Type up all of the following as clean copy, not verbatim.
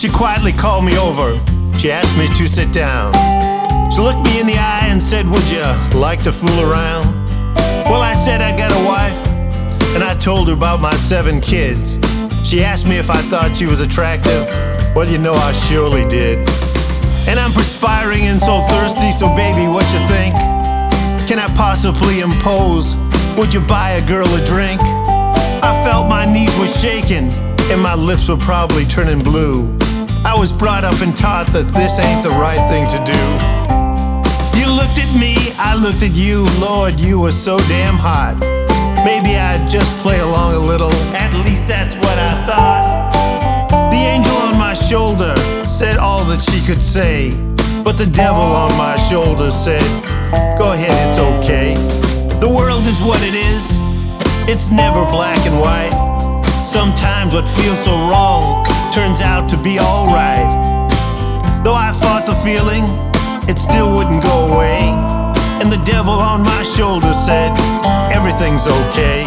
She quietly called me over. She asked me to sit down. She looked me in the eye and said, "Would you like to fool around?" Well, I said I got a wife, and I told her about my 7 kids. She asked me if I thought she was attractive. Well, you know I surely did. And I'm perspiring and so thirsty, so baby, what you think? Can I possibly impose? Would you buy a girl a drink? I felt my knees were shaking, and my lips were probably turning blue. I was brought up and taught that this ain't the right thing to do. You looked at me, I looked at you. Lord, you were so damn hot. Maybe I'd just play along a little. At least that's what I thought. The angel on my shoulder said all that she could say, but the devil on my shoulder said, "Go ahead, it's okay. The world is what it is. It's never black and white. Sometimes what feels so wrong turns out to be alright." Though I fought the feeling, it still wouldn't go away. And the devil on my shoulder said, "Everything's okay."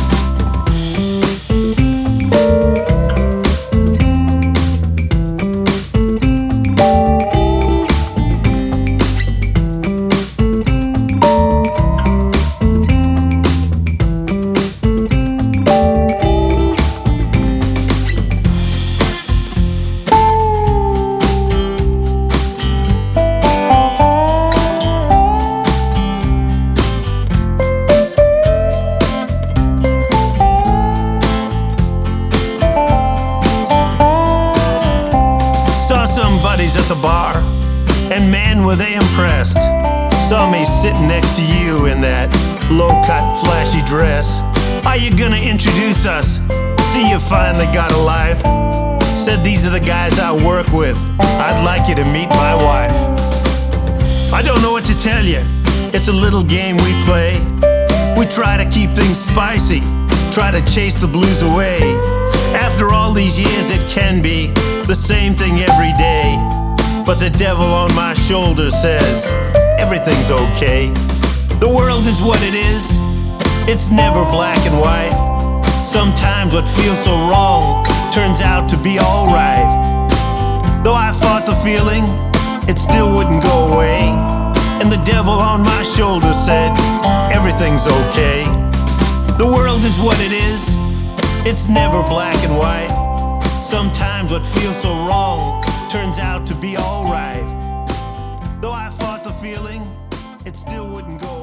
Saw some buddies at the bar, and man, were they impressed. Saw me sitting next to you in that low-cut, flashy dress. "Are you gonna introduce us? See, you finally got a life." Said, "These are the guys I work with. I'd like you to meet my wife." I don't know what to tell you. It's a little game we play. We try to keep things spicy, try to chase the blues away. After all these years, it can be the same thing every day. But the devil on my shoulder says, "Everything's okay. The world is what it is. It's never black and white. Sometimes what feels so wrong turns out to be alright." Though I fought the feeling, it still wouldn't go away. And the devil on my shoulder said, "Everything's okay. The world is what it is. It's never black and white. Sometimes what feels so wrong turns out to be alright." Though I fought the feeling, it still wouldn't go